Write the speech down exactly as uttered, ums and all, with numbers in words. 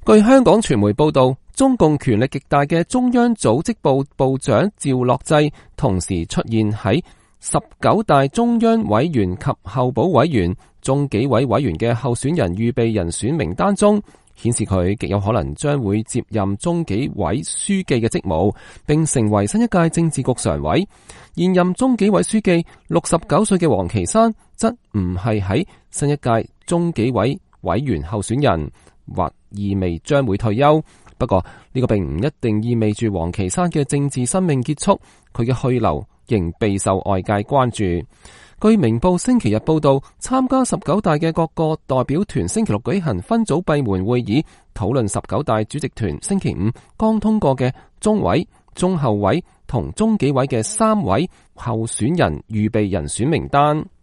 據香港傳媒報道，中共權力極大嘅中央組織部部長趙樂際同時出現喺十九大中央委員及候補委員、中紀委委員嘅候選人預備人選名單中，顯示佢極有可能將會接任中紀委書記嘅職務，並成為新一屆政治局常委。現任中紀委書記六十九歲嘅王岐山則唔係喺新一屆中紀委委員候選人，或意味將會退休。不過呢個並唔一定意味住王岐山嘅政治生命結束，佢嘅去留仍備受外界關注。據明報星期日報道，參加十九大嘅各個代表團星期六舉行分組閉門會議，討論十九大主席團星期五剛通過嘅中委、中後委同中紀委嘅三位候選人預備人選名單。